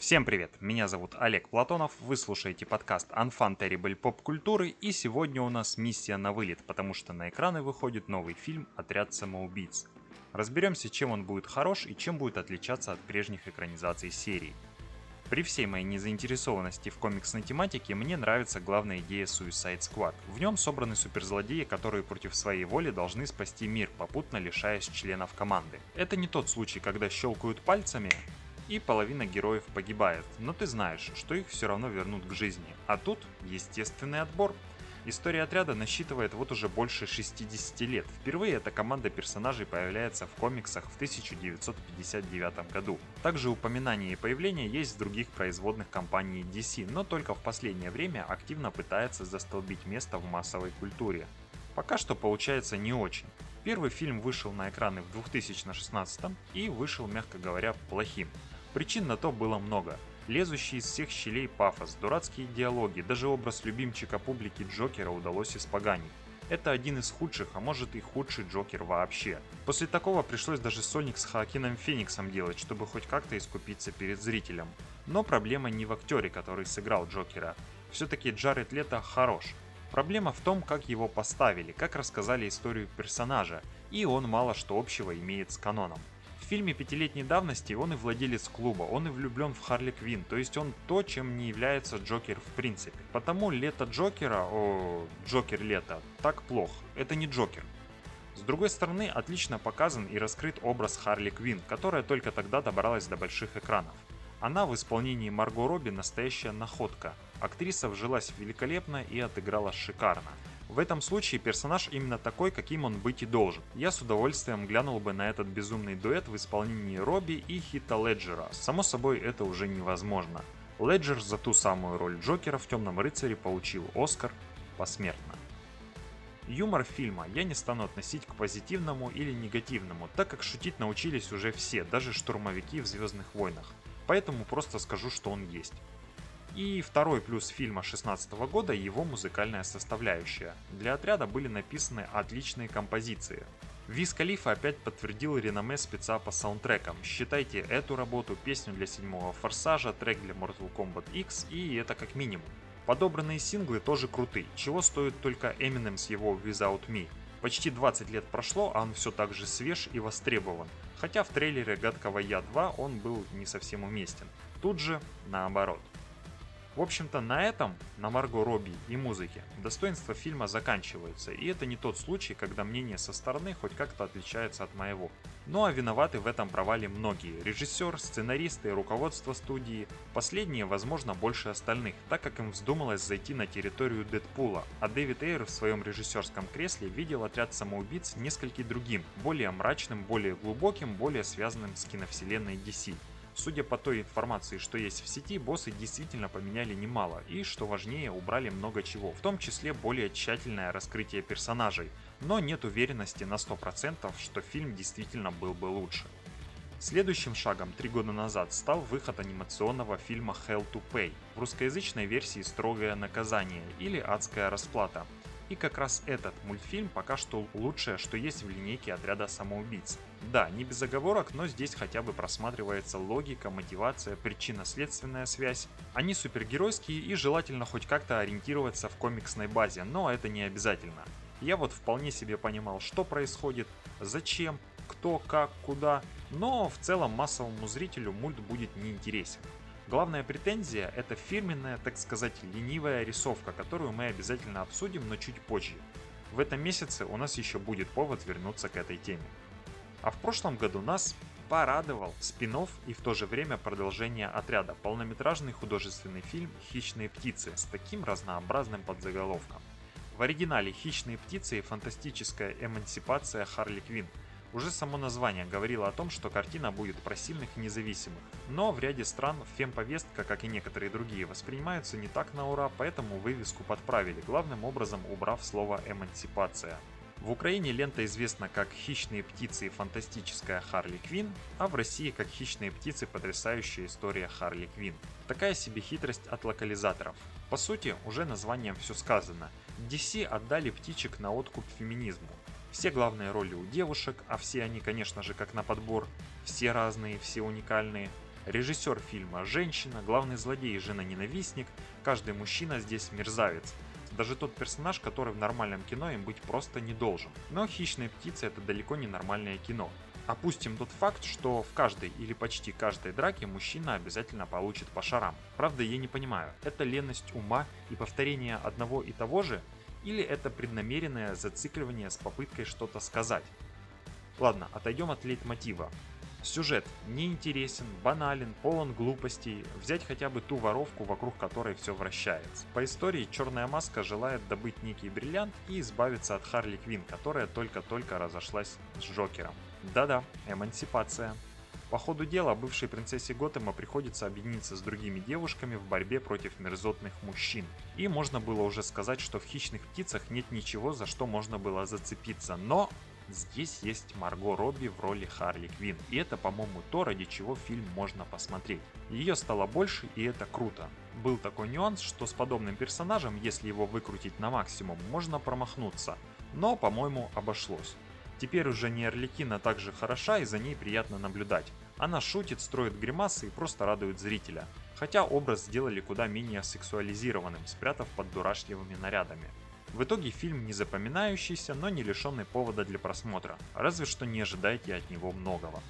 Всем привет, меня зовут Олег Платонов, вы слушаете подкаст Unfun Terrible Pop Культуры, и сегодня у нас миссия на вылет, потому что на экраны выходит новый фильм «Отряд самоубийц». Разберемся, чем он будет хорош и чем будет отличаться от прежних экранизаций серии. При всей моей незаинтересованности в комиксной тематике мне нравится главная идея Suicide Squad. В нем собраны суперзлодеи, которые против своей воли должны спасти мир, попутно лишаясь членов команды. Это не тот случай, когда щелкают пальцами и половина героев погибает, но ты знаешь, что их все равно вернут к жизни. А тут естественный отбор. История отряда насчитывает вот уже больше 60 лет. Впервые эта команда персонажей появляется в комиксах в 1959 году. Также упоминание и появление есть в других производных компаний DC, но только в последнее время активно пытается застолбить место в массовой культуре. Пока что получается не очень. Первый фильм вышел на экраны в 2016 и вышел, мягко говоря, плохим. Причин на то было много. Лезущий из всех щелей пафос, дурацкие диалоги, даже образ любимчика публики Джокера удалось испоганить. Это один из худших, а может и худший Джокер вообще. После такого пришлось даже сольник с Хоакином Фениксом делать, чтобы хоть как-то искупиться перед зрителем. Но проблема не в актере, который сыграл Джокера. Все-таки Джаред Лето хорош. Проблема в том, как его поставили, как рассказали историю персонажа, и он мало что общего имеет с каноном. В фильме пятилетней давности он и владелец клуба, он и влюблен в Харли Квинн, то есть он то, чем не является Джокер в принципе. Потому Лето Джокера, Джокер Лето, так плохо, это не Джокер. С другой стороны, отлично показан и раскрыт образ Харли Квинн, которая только тогда добралась до больших экранов. Она в исполнении Марго Робби настоящая находка. Актриса вжилась великолепно и отыграла шикарно. В этом случае персонаж именно такой, каким он быть и должен. Я с удовольствием глянул бы на этот безумный дуэт в исполнении Робби и Хита Леджера. Само собой, это уже невозможно. Леджер за ту самую роль Джокера в «Темном рыцаре» получил Оскар посмертно. Юмор фильма я не стану относить к позитивному или негативному, так как шутить научились уже все, даже штурмовики в «Звездных войнах». Поэтому просто скажу, что он есть. И второй плюс фильма 2016 года – его музыкальная составляющая. Для отряда были написаны отличные композиции. Виз Халифа опять подтвердил реноме спеца по саундтрекам. Считайте эту работу, песню для седьмого Форсажа, трек для Mortal Kombat X, и это как минимум. Подобранные синглы тоже крутые, чего стоит только Eminem с его Without Me. Почти 20 лет прошло, а он все так же свеж и востребован. Хотя в трейлере «Гадкого Я 2» он был не совсем уместен. Тут же наоборот. В общем-то, на этом, на Марго Робби и музыке, достоинства фильма заканчиваются, и это не тот случай, когда мнение со стороны хоть как-то отличается от моего. Ну а виноваты в этом провале многие – режиссер, сценаристы, руководство студии. Последние, возможно, больше остальных, так как им вздумалось зайти на территорию Дэдпула, а Дэвид Эйр в своем режиссерском кресле видел «Отряд самоубийц» несколько другим, более мрачным, более глубоким, более связанным с киновселенной DC. Судя по той информации, что есть в сети, боссы действительно поменяли немало и, что важнее, убрали много чего, в том числе более тщательное раскрытие персонажей, но нет уверенности на 100%, что фильм действительно был бы лучше. Следующим шагом 3 года назад стал выход анимационного фильма Hell to Pay, в русскоязычной версии «Строгое наказание» или «Адская расплата». И как раз этот мультфильм пока что лучшее, что есть в линейке «Отряда самоубийц». Да, не без оговорок, но здесь хотя бы просматривается логика, мотивация, причинно-следственная связь. Они супергеройские и желательно хоть как-то ориентироваться в комиксной базе, но это не обязательно. Я вот вполне себе понимал, что происходит, зачем, кто, как, куда, но в целом массовому зрителю мульт будет неинтересен. Главная претензия – это фирменная, так сказать, ленивая рисовка, которую мы обязательно обсудим, но чуть позже. В этом месяце у нас еще будет повод вернуться к этой теме. А в прошлом году нас порадовал спин-офф и в то же время продолжение «Отряда» – полнометражный художественный фильм «Хищные птицы» с таким разнообразным подзаголовком. В оригинале «Хищные птицы» и фантастическая эмансипация Харли Квинн. Уже само название говорило о том, что картина будет про сильных и независимых. Но в ряде стран фемповестка, как и некоторые другие, воспринимаются не так на ура, поэтому вывеску подправили, главным образом убрав слово «эмансипация». В Украине лента известна как «Хищные птицы» и фантастическая Харли Квинн, а в России как «Хищные птицы. Потрясающая история Харли Квинн». Такая себе хитрость от локализаторов. По сути, уже названием все сказано. DC отдали птичек на откуп феминизму. Все главные роли у девушек, а все они, конечно же, как на подбор, все разные, все уникальные. Режиссер фильма – женщина, главный злодей – жена-ненавистник, каждый мужчина здесь мерзавец. Даже тот персонаж, который в нормальном кино им быть просто не должен. Но «Хищные птицы» — это далеко не нормальное кино. Опустим тот факт, что в каждой или почти каждой драке мужчина обязательно получит по шарам. Правда, я не понимаю, это леность ума и повторение одного и того же, или это преднамеренное зацикливание с попыткой что-то сказать? Ладно, отойдем от лейтмотива. Сюжет неинтересен, банален, полон глупостей. Взять хотя бы ту воровку, вокруг которой все вращается. По истории Черная Маска желает добыть некий бриллиант и избавиться от Харли Квинн, которая только-только разошлась с Джокером. Да-да, эмансипация. По ходу дела бывшей принцессе Готэма приходится объединиться с другими девушками в борьбе против мерзотных мужчин. И можно было уже сказать, что в «Хищных птицах» нет ничего, за что можно было зацепиться, но здесь есть Марго Робби в роли Харли Квинн, и это, по-моему, то, ради чего фильм можно посмотреть. Ее стало больше, и это круто. Был такой нюанс, что с подобным персонажем, если его выкрутить на максимум, можно промахнуться, но, по-моему, обошлось. Теперь уже не Арлекино так же хороша, и за ней приятно наблюдать. Она шутит, строит гримасы и просто радует зрителя. Хотя образ сделали куда менее сексуализированным, спрятав под дурашливыми нарядами. В итоге фильм не запоминающийся, но не лишенный повода для просмотра, разве что не ожидайте от него многого.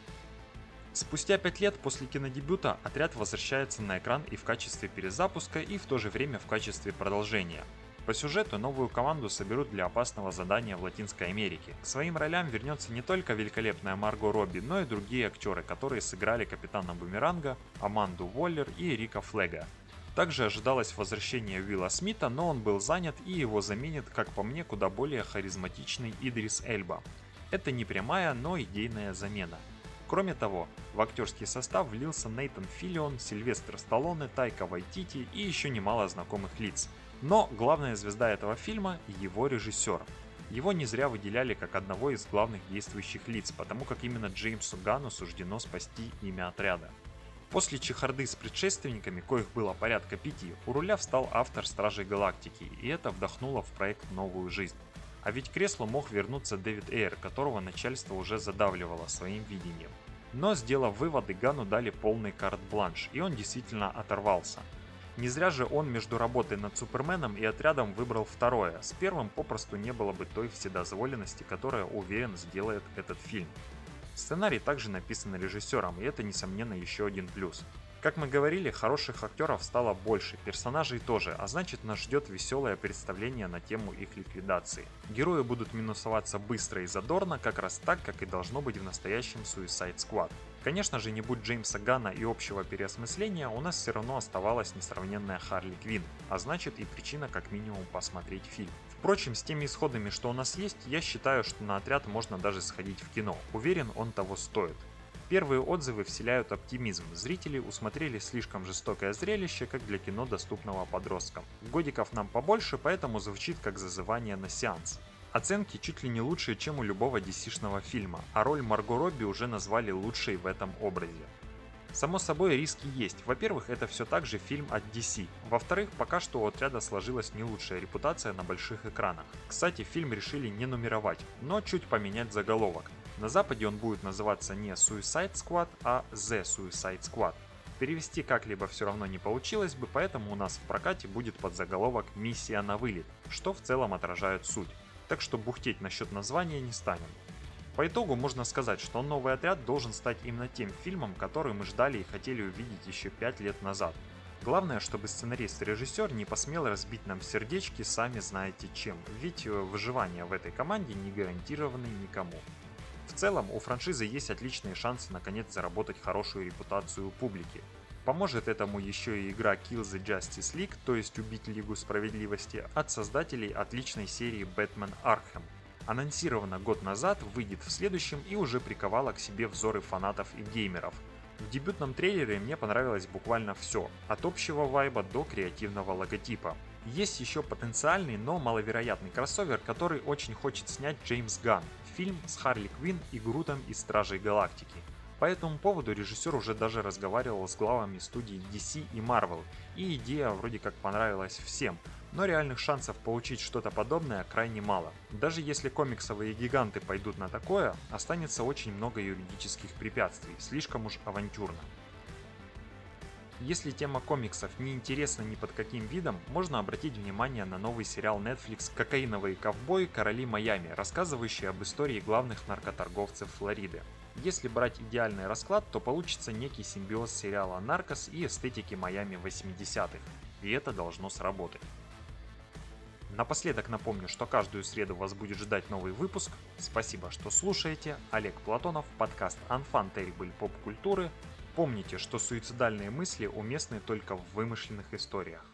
Спустя 5 лет после кинодебюта «Отряд» возвращается на экран и в качестве перезапуска, и в то же время в качестве продолжения. По сюжету новую команду соберут для опасного задания в Латинской Америке. К своим ролям вернется не только великолепная Марго Робби, но и другие актеры, которые сыграли Капитана Бумеранга, Аманду Воллер и Рика Флега. Также ожидалось возвращение Уилла Смита, но он был занят, и его заменит, как по мне, куда более харизматичный Идрис Эльба. Это не прямая, но идейная замена. Кроме того, в актерский состав влился Нейтан Филлион, Сильвестр Сталлоне, Тайка Вайтити и еще немало знакомых лиц. Но главная звезда этого фильма – его режиссер. Его не зря выделяли как одного из главных действующих лиц, потому как именно Джеймсу Ганну суждено спасти имя отряда. После чехарды с предшественниками, коих было порядка 5, у руля встал автор Стражей Галактики, и это вдохнуло в проект новую жизнь. А ведь к креслу мог вернуться Дэвид Эйр, которого начальство уже задавливало своим видением. Но, сделав выводы, Ганну дали полный карт-бланш, и он действительно оторвался. Не зря же он между работой над Суперменом и отрядом выбрал второе, с первым попросту не было бы той вседозволенности, которая, уверен, сделает этот фильм. Сценарий также написан режиссером, и это, несомненно, еще один плюс. Как мы говорили, хороших актеров стало больше, персонажей тоже, а значит нас ждет веселое представление на тему их ликвидации. Герои будут минусоваться быстро и задорно, как раз так, как и должно быть в настоящем Suicide Squad. Конечно же, не будь Джеймса Ганна и общего переосмысления, у нас все равно оставалась несравненная Харли Квинн, а значит и причина как минимум посмотреть фильм. Впрочем, с теми исходами, что у нас есть, я считаю, что на «Отряд» можно даже сходить в кино. Уверен, он того стоит. Первые отзывы вселяют оптимизм, зрители усмотрели слишком жестокое зрелище, как для кино, доступного подросткам. Годиков нам побольше, поэтому звучит как зазывание на сеанс. Оценки чуть ли не лучшие, чем у любого DC-шного фильма, а роль Марго Робби уже назвали лучшей в этом образе. Само собой, риски есть. Во-первых, это все так же фильм от DC. Во-вторых, пока что у отряда сложилась не лучшая репутация на больших экранах. Кстати, фильм решили не нумеровать, но чуть поменять заголовок. На Западе он будет называться не Suicide Squad, а The Suicide Squad. Перевести как-либо все равно не получилось бы, поэтому у нас в прокате будет подзаголовок «Миссия на вылет», что в целом отражает суть. Так что бухтеть насчет названия не станем. По итогу можно сказать, что «Новый отряд» должен стать именно тем фильмом, который мы ждали и хотели увидеть еще 5 лет назад. Главное, чтобы сценарист и режиссер не посмел разбить нам сердечки сами знаете чем, ведь выживание в этой команде не гарантировано никому. В целом, у франшизы есть отличные шансы наконец заработать хорошую репутацию у публики. Поможет этому еще и игра Kill the Justice League, то есть убить Лигу Справедливости, от создателей отличной серии Batman Arkham. Анонсирована год назад, выйдет в следующем и уже приковала к себе взоры фанатов и геймеров. В дебютном трейлере мне понравилось буквально все, от общего вайба до креативного логотипа. Есть еще потенциальный, но маловероятный кроссовер, который очень хочет снять Джеймс Ганн. Фильм с Харли Квинн и Грутом из Стражей Галактики. По этому поводу режиссер уже даже разговаривал с главами студий DC и Marvel, и идея вроде как понравилась всем, но реальных шансов получить что-то подобное крайне мало. Даже если комиксовые гиганты пойдут на такое, останется очень много юридических препятствий, слишком уж авантюрно. Если тема комиксов не интересна ни под каким видом, можно обратить внимание на новый сериал Netflix «Кокаиновые ковбои. Короли Майами», рассказывающий об истории главных наркоторговцев Флориды. Если брать идеальный расклад, то получится некий симбиоз сериала «Наркос» и эстетики Майами 80-х. И это должно сработать. Напоследок напомню, что каждую среду вас будет ждать новый выпуск. Спасибо, что слушаете. Олег Платонов, подкаст Unfun Terrible поп-культуры. Помните, что суицидальные мысли уместны только в вымышленных историях.